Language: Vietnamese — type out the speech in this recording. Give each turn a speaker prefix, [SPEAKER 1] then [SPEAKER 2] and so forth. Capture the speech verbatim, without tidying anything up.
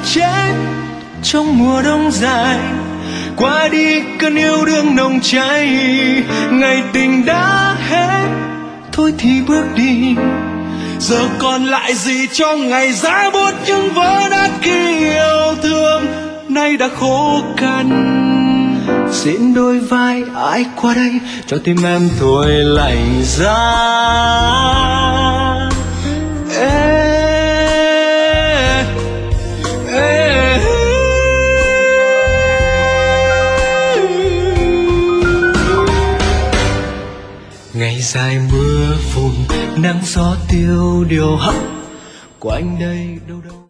[SPEAKER 1] chết trong mùa đông dài. Qua đi cơn yêu đương nồng cháy, ngày tình đã hết thôi thì bước đi. Giờ còn lại gì trong ngày giá buốt những vỡ nát khi yêu thương nay đã khô cằn. Xin đôi vai ai qua đây cho tim em thôi lạnh giá. Ê, ê, ngày dài mưa phùn nắng gió tiêu điều hắt quanh đây đâu đâu.